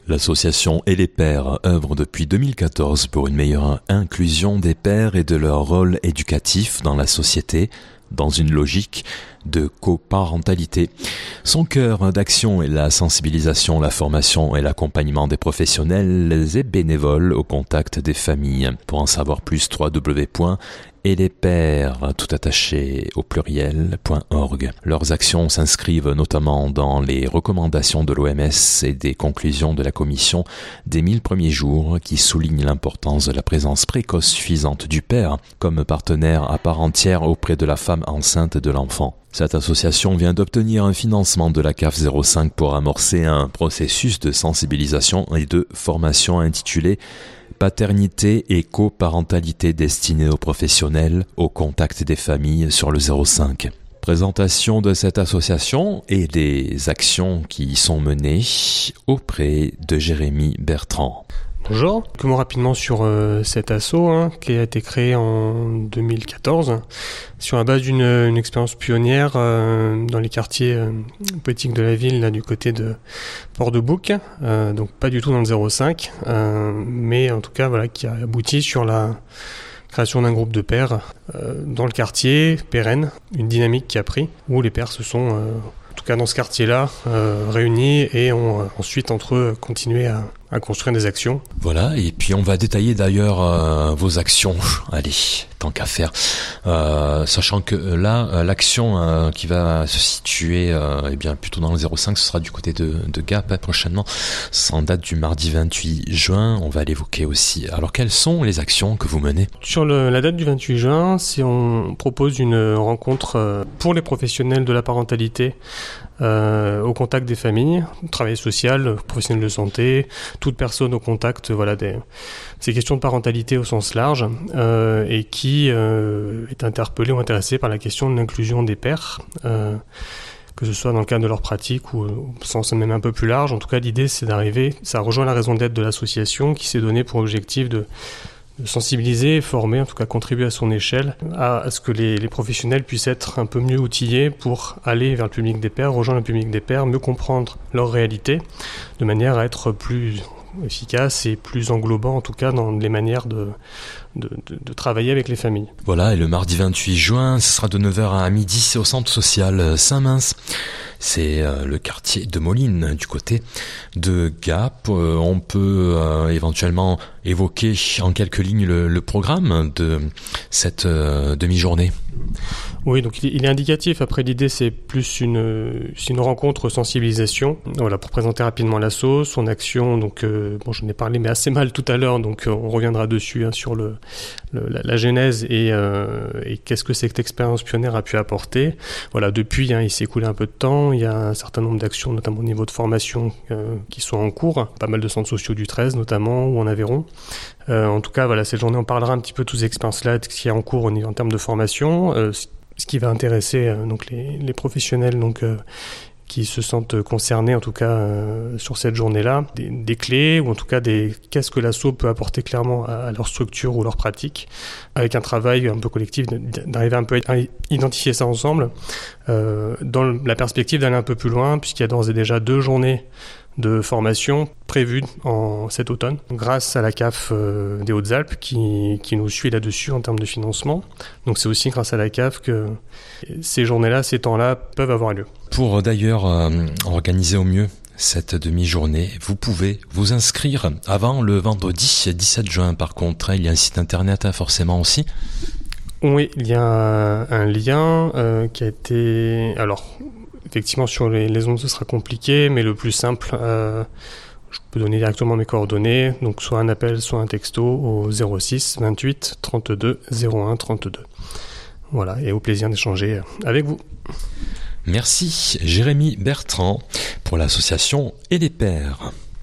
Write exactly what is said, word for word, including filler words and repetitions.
L'association Et les Pères œuvre depuis deux mille quatorze pour une meilleure inclusion des pères et de leur rôle éducatif dans la société, dans une logique de coparentalité. Son cœur d'action est la sensibilisation, la formation et l'accompagnement des professionnels et bénévoles au contact des familles. Pour en savoir plus, w w w point et les pères, tout attaché au pluriel, .org. Leurs actions s'inscrivent notamment dans les recommandations de l'O M S et des conclusions de la commission des mille premiers jours qui soulignent l'importance de la présence précoce suffisante du père comme partenaire à part entière auprès de la femme enceinte de l'enfant. Cette association vient d'obtenir un financement de la C A F zéro cinq pour amorcer un processus de sensibilisation et de formation intitulé Paternité et coparentalité destinée aux professionnels au contact des familles sur le zéro cinq. Présentation de cette association et des actions qui y sont menées auprès de Jérémy Bertrand. Bonjour, quelques mots rapidement sur euh, cet asso hein, qui a été créé en deux mille quatorze sur la base d'une une expérience pionnière euh, dans les quartiers euh, poétiques de la ville, là du côté de Port-de-Bouc, euh, donc pas du tout dans le zéro cinq, euh, mais en tout cas voilà qui a abouti sur la création d'un groupe de pères euh, dans le quartier pérenne, une dynamique qui a pris où les pères se sont euh, en tout cas dans ce quartier-là, euh, réunis et ont euh, ensuite entre eux continué à, à construire des actions. Voilà, et puis on va détailler d'ailleurs euh, vos actions. Allez, tant qu'à faire. Euh, sachant que là, euh, l'action euh, qui va se situer euh, eh bien, plutôt dans le zéro cinq, ce sera du côté de, de Gap hein, prochainement. C'est en date du mardi vingt-huit juin. On va l'évoquer aussi. Alors, quelles sont les actions que vous menez ? Sur le, la date du vingt-huit juin, si on propose une rencontre euh, pour les professionnels de la parentalité euh, au contact des familles, travail social, professionnels de santé, toute personne au contact voilà, des, ces questions de parentalité au sens large euh, et qui euh, est interpellé ou intéressé par la question de l'inclusion des pères, euh, que ce soit dans le cadre de leur pratique ou au sens même un peu plus large. En tout cas, l'idée, c'est d'arriver, ça rejoint la raison d'être de l'association qui s'est donnée pour objectif de de sensibiliser, former, en tout cas contribuer à son échelle, à, à ce que les, les professionnels puissent être un peu mieux outillés pour aller vers le public des pairs, rejoindre le public des pairs, mieux comprendre leur réalité, de manière à être plus efficace et plus englobant, en tout cas dans les manières de, de, de, de travailler avec les familles. Voilà, et le mardi vingt-huit juin, ce sera de neuf heures à midi, c'est au centre social Saint-Mince. C'est euh, le quartier de Moline, du côté de Gap. Euh, on peut euh, éventuellement évoquer en quelques lignes le, le programme de cette euh, demi-journée. Oui, donc il est indicatif. Après, l'idée, c'est plus une, c'est une rencontre sensibilisation. Voilà, pour présenter rapidement l'asso, son action. Donc, euh, bon, j'en ai parlé, mais assez mal tout à l'heure. Donc, euh, on reviendra dessus hein, sur le, le la, la genèse et, euh, et qu'est-ce que cette expérience pionnière a pu apporter. Voilà, depuis, hein, il s'est écoulé un peu de temps. Il y a un certain nombre d'actions, notamment au niveau de formation, euh, qui sont en cours. Pas mal de centres sociaux du treize, notamment, ou en Aveyron. Euh, en tout cas, voilà, cette journée, on parlera un petit peu de toutes ces expériences-là, de ce qui est en cours au niveau, en termes de formation. Euh, ce qui va intéresser euh, donc les, les professionnels donc euh, qui se sentent concernés en tout cas euh, sur cette journée-là, des, des clés ou en tout cas des qu'est-ce que l'asso peut apporter clairement à, à leur structure ou leur pratique, avec un travail un peu collectif d'arriver un peu à identifier ça ensemble euh, dans la perspective d'aller un peu plus loin puisqu'il y a d'ores et déjà deux journées de formation prévue en cet automne, grâce à la C A F euh, des Hautes-Alpes qui, qui nous suit là-dessus en termes de financement. Donc c'est aussi grâce à la C A F que ces journées-là, ces temps-là peuvent avoir lieu. Pour d'ailleurs euh, organiser au mieux cette demi-journée, vous pouvez vous inscrire avant le vendredi dix-sept juin. Par contre, il y a un site internet hein, forcément aussi. Oui, il y a un, un lien euh, qui a été... Alors, effectivement, sur les, les ondes, ce sera compliqué, mais le plus simple, euh, je peux donner directement mes coordonnées, donc soit un appel, soit un texto au zéro six vingt-huit trente-deux zéro un trente-deux. Voilà, et au plaisir d'échanger avec vous. Merci Jérémy Bertrand pour l'association Et les Pères.